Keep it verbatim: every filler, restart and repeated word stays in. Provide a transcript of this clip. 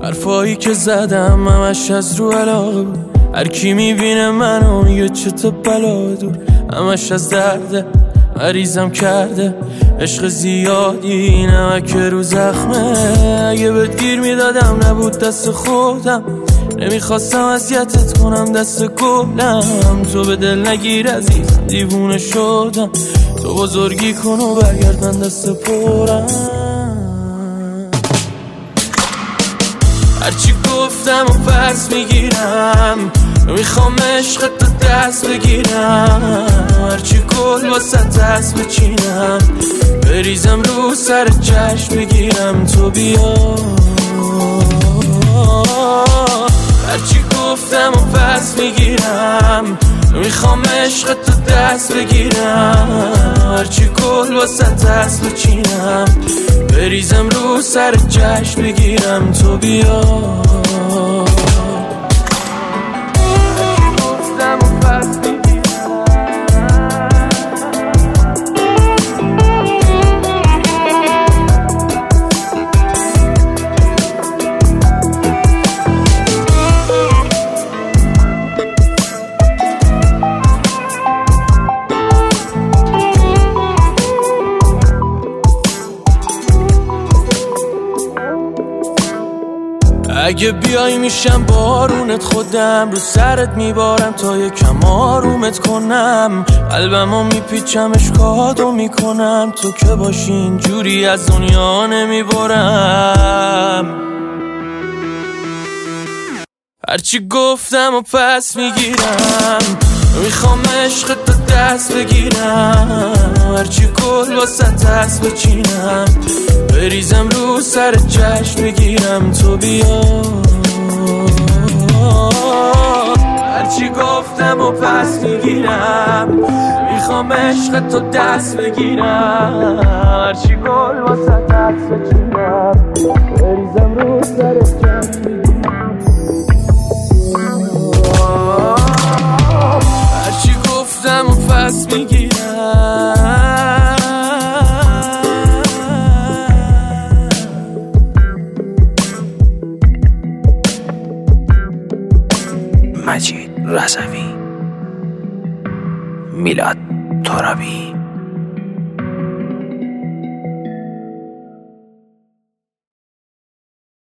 حرفایی که زدم همش از رو علاقه بود. هر کی میبینه منو میگه چه تو بلا دور. همش از درده مریضم کرده عشق زیادی نمک رو زخمه. اگه بهت گیر میدادم نبود دست خودم. نمیخواستم اذیتت کنم دست گلم. تو به دل نگیر عزیزم دیوونه شدم. تو بزرگی کن و برگرد من دست پرم. هرچی گفتم و پس میگیرم. میخوام عشق تو دست بگیرم. هرچی گل واسه دست بچینم. بریزم رو سر چشم بگیرم تو بیا. هرچی گفتم و پس میگیرم. میخوام عشق تو دست بگیرم. هرچی گل واسه دست بچینم. بریزم رو سر چشم بگیرم تو بیا. اگه بیای میشم بارونت خودم. رو سرت میبارم تا یکم آرومت کنم. قلبمو میپیچم اشکاتو میکنم. تو که باشی اینجوری از دنیا نمیبرم. هرچی گفتم و پس میگیرم. میخوام عشق تو دست بگیرم. هرچی گل واسه دست بچینم. بریزم رو سر چشم بگیرم تو بیا. هرچی گفتم و پس میگیرم. میخوام عشق تو دست بگیرم. هرچی گل واسه دست بچینم. بریزم رو سر چشم بگیرم. هرچی گفتم و پس میگیرم. مجید رضوی، میلاد ترابی.